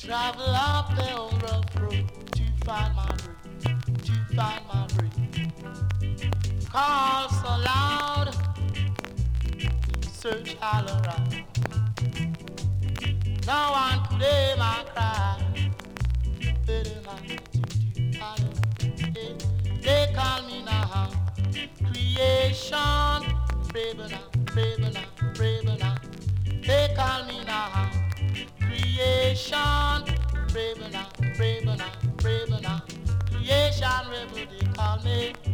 Travel up the old rough road to find my break, to find my break. Call so loud, search all around. No one could hear my cry. They call me now creation, Brebana, Brebana, Brebana. They call me now creation, Brebana, Brebana, Brebana. Creation rebel, they call me.